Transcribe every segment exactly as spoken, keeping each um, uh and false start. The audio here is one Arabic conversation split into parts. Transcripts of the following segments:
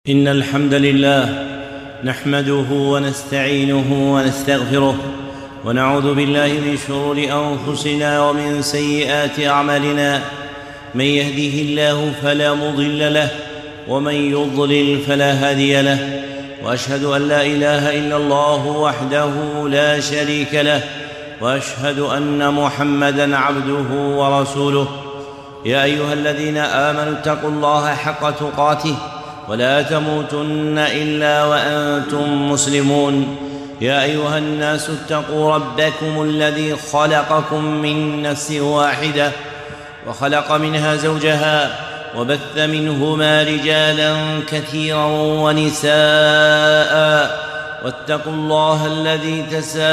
إن الحمد لله نحمده ونستعينه ونستغفره ونعوذ بالله من شرور أنفسنا ومن سيئات أعمالنا. من يهده الله فلا مضل له ومن يضلل فلا هادي له، وأشهد أن لا إله إلا الله وحده لا شريك له، وأشهد أن محمدًا عبده ورسوله. يا أيها الذين آمنوا اتقوا الله حق تقاته ولا تموتن إلا وأنتم مسلمون. يا أيها الناس اتقوا ربكم الذي خلقكم من نفس واحدة وخلق منها زوجها وبث منهما رجالا كثيرا ونساء، واتقوا الله الذي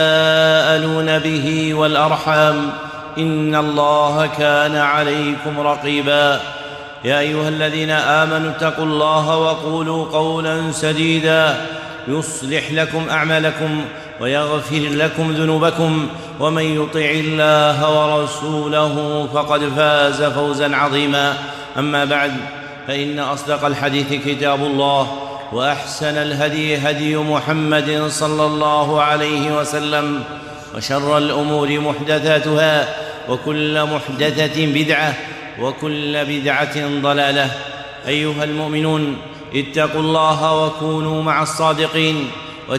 تساءلون به والأرحام إن الله كان عليكم رقيبا. يا أيها الذين آمنوا اتقوا الله وقولوا قولا سديدا يصلح لكم أعمالكم ويغفر لكم ذنوبكم، ومن يطع الله ورسوله فقد فاز فوزا عظيما. أما بعد، فإن أصدق الحديث كتاب الله، وأحسن الهدي هدي محمد صلى الله عليه وسلم، وشر الأمور محدثاتها، وكل محدثة بدعة، وكل بدعة ضلالة. أيها المؤمنون، اتقوا الله وكونوا مع الصادقين،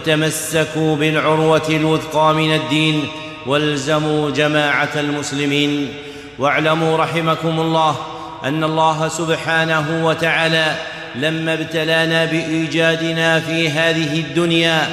وتمسكوا بالعروة الوثقى من الدين، والزموا جماعة المسلمين. واعلموا رحمكم الله أن الله سبحانه وتعالى لما ابتلانا بإيجادنا في هذه الدنيا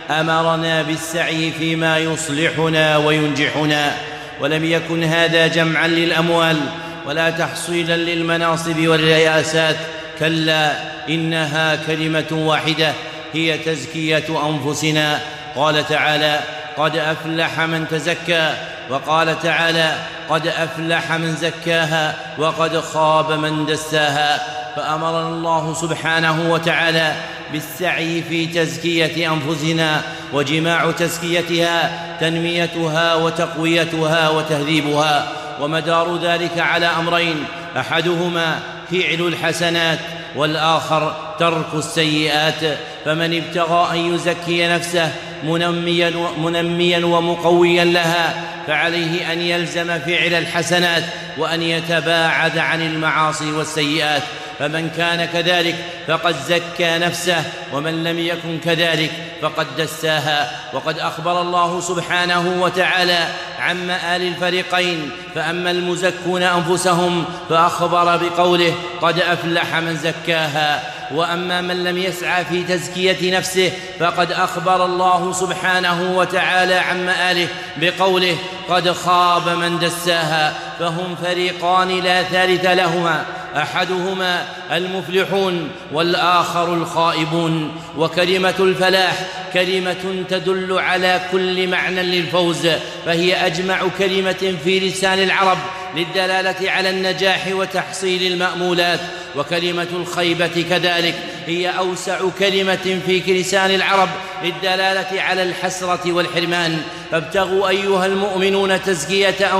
أمرنا بالسعي فيما يصلحنا وينجحنا، ولم يكن هذا جمعا للأموال ولا تحصيلا للمناصب والرياسات، كلا، إنها كلمة واحدة هي تزكية أنفسنا. قال تعالى: قد أفلح من تزكى، وقال تعالى: قد أفلح من زكاها وقد خاب من دساها. فأمرنا الله سبحانه وتعالى بالسعي في تزكية أنفسنا، وجماع تزكيتها تنميتها وتقويتها وتهذيبها، ومدار ذلك على أمرين: أحدهما فعل الحسنات، والآخر ترك السيئات. فمن ابتغى أن يزكي نفسه منميا, منميا ومقويا لها فعليه أن يلزم فعل الحسنات، وأن يتباعد عن المعاصي والسيئات. فمن كان كذلك فقد زكى نفسه، ومن لم يكن كذلك فقد دساها. وقد أخبر الله سبحانه وتعالى عن مآل الفريقين، فأما المزكون أنفسهم فأخبر بقوله: قد أفلح من زكاها. وأما من لم يسعى في تزكية نفسه فقد أخبر الله سبحانه وتعالى عن مآله بقوله: قد خاب من دساها. فهم فريقان لا ثالث لهما، أحدهما المفلحون والآخر الخائبون. وكلمة الفلاح كلمة تدل على كل معنى للفوز، فهي أجمع كلمة في لسان العرب للدلالة على النجاح وتحصيل المأمولات. وكلمة الخيبة كذلك هي أوسع كلمة في لسان العرب للدلالة على الحسرة والحرمان. فابتغوا أيها المؤمنون تزكية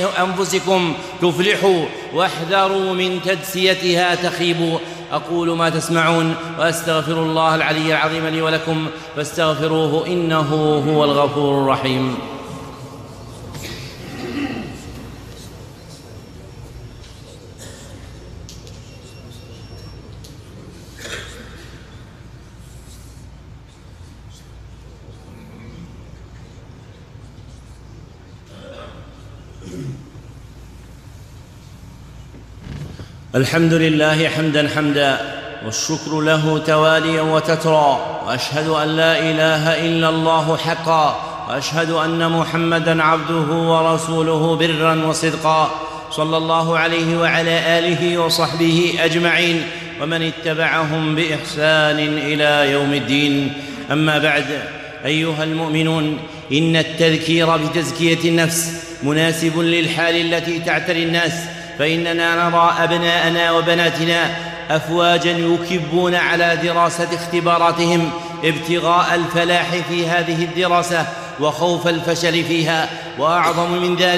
أنفسكم تفلحوا، واحذروا من تدسيتها تخيبوا. أقول ما تسمعون، وأستغفر الله العلي العظيم لي ولكم، فاستغفروه إنه هو الغفور الرحيم. الحمد لله حمدا حمدا، والشكر له تواليا وتترى، وأشهد أن لا إله إلا الله حقا، وأشهد أن محمدًا عبده ورسوله برًا وصدقا، صلى الله عليه وعلى آله وصحبه أجمعين، ومن اتبعهم بإحسان إلى يوم الدين. أما بعد، أيها المؤمنون، إن التذكير بتزكية النفس مناسب للحال التي تعتري الناس، فإننا نرى أبناءنا وبناتنا أفواجا يكبون على دراسة اختباراتهم ابتغاء الفلاح في هذه الدراسة وخوف الفشل فيها. وأعظم من ذلك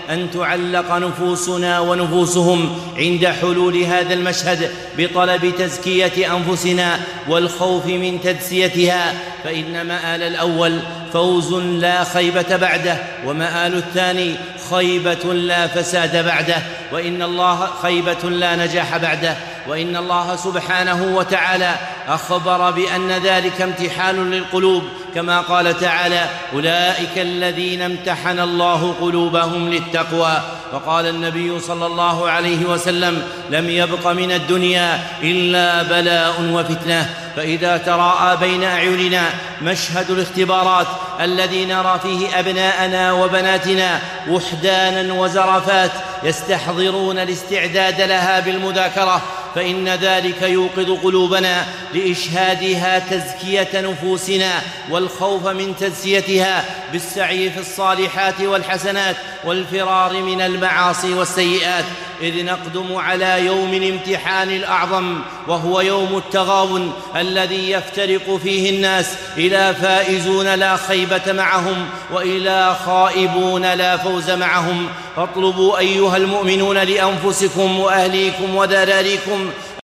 أن تعلق نفوسنا ونفوسهم عند حلول هذا المشهد بطلب تزكية أنفسنا والخوف من تدسيتها، فإن مآل الأول فوز لا خيبة بعده، ومآل الثاني خيبة لا فساد بعده، وإن الله خيبة لا نجاح بعده. وإن الله سبحانه وتعالى أخبر بأن ذلك امتحان للقلوب، كما قال تعالى: أولئك الذين امتحن الله قلوبهم للتقوى. وقال النبي صلى الله عليه وسلم: لم يبق من الدنيا إلا بلاء وفتنة. فإذا تراءى بين أعيننا مشهد الاختبارات الذي نرى فيه أبناءنا وبناتنا وحدانا وزرفات يستحضرون الاستعداد لها بالمذاكرة، فإن ذلك يوقظ قلوبنا لإشهادها تزكية نفوسنا والخوف من تزكيتها بالسعي في الصالحات والحسنات والفرار من المعاصي والسيئات، إذ نقدم على يوم الامتحان الأعظم، وهو يوم التغابن الذي يفترق فيه الناس إلى فائزون لا خيبة معهم وإلى خائبون لا فوز معهم. فاطلبوا أيها المؤمنون لأنفسكم وأهليكم وذراريكم